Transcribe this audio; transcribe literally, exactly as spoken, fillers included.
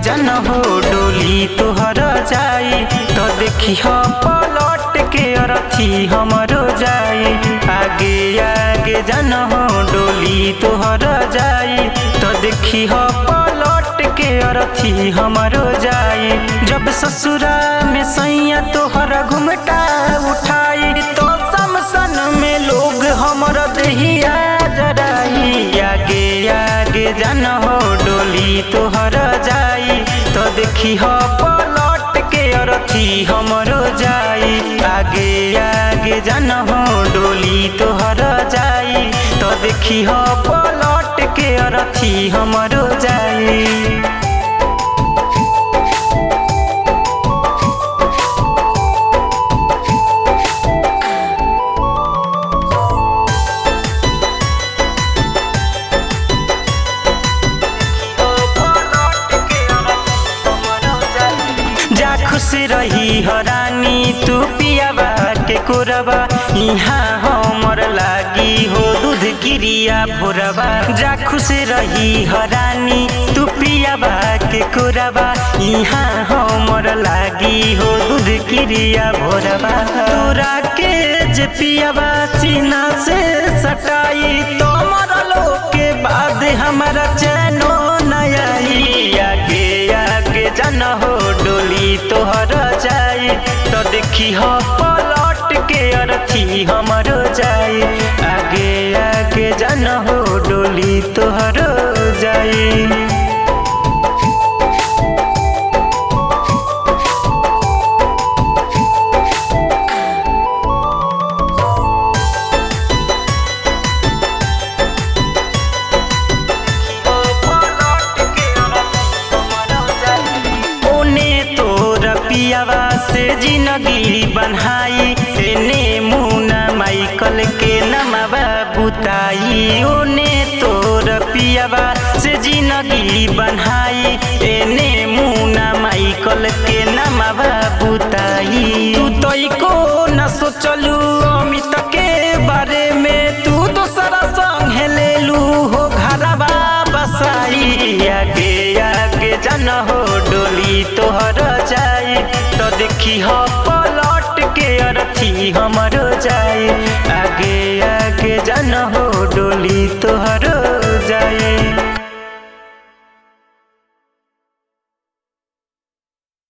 जन हो डोली तोहर जाई तो देखी हो पलट के अरथी हमरो जाई। आगे आगे जन हो डोली तोहर जाई तो देखी हो पलट के अरथी हमरो जाई। जब ससुरा में सैया तोहर घुमटा उठाई तो समसन में लोग हमर दहिया जराई। आगे आगे जन हो डोली तोहर जाई तो देखी हो पलट के अरथी हमरो जाई। आगे आगे जन हो डोली तोहर जाई तो देखी हो पलट के अरथी हमरो जाई। जा खुश रही हो रानी तू पियाबा के कोरबा यहाँ हमर लागी हो दूध क्रिया भोरबा। जा खुश रही हो रानी तू पियाबा के कोरबा यहाँ हमर लागी हो दूध क्रिया भोरबा। तोरा के जे पियाबा सीना से सटाई तो मरलो के बाद हमारा चैनो नयाई। आगे आगे जन हो डोली तोहर जाई तो देखी हो पलट के अरथी हमरो जाई। आगे आगे जन हो डोली तोहर जाई। पियावा से जिंदगी बनहाई एने मुना माइकल के नमवा बुताई। ओने तोर पियावा से जिंदगी बनहाई एने मुना माइकल के नमवा बुताई। तू तो को न सोचलू अमित के बारे में तू दूसरा संग लेलू हो घरवा बसाई। आगे आगे जन हो डोली तोहर जाई तो देखी हो पलट के अरथी हमरो जाई। आगे आगे जन हो